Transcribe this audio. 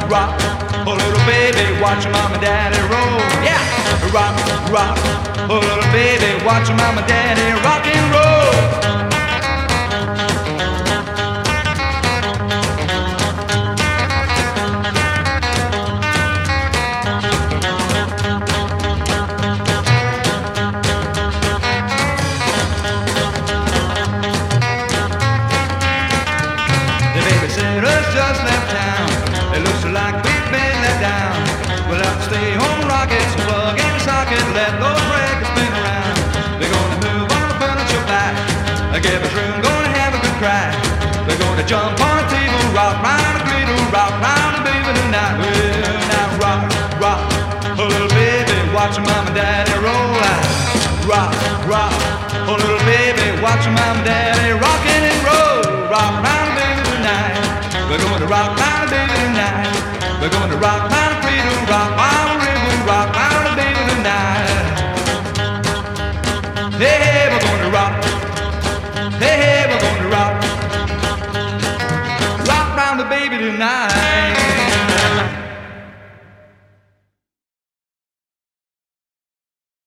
rock. Oh, little baby, watch your mama and daddy roll. Yeah, rock, rock. Oh, little baby, watch your mama and daddy rock and roll. The babysitter's just left town. It looks like we've been let down. We'll have to stay home, rocket, some plug in the socket, let those records spin around. They're gonna move on the furniture back. Give us room, gonna have a good cry. They're gonna jump on the table, rock round the cradle, rock round the baby tonight. Well, now rock, rock, oh little baby, watch your mama and daddy roll out. Rock, rock, oh little baby, watch your mama and daddy rockin' and roll. Rock round the baby tonight. We're going to rock round the baby tonight. We're going to rock round the cradle, rock round the river, rock round the baby tonight. Hey, hey, we're going to rock. Hey, hey, we're going to rock. Rock round the baby tonight.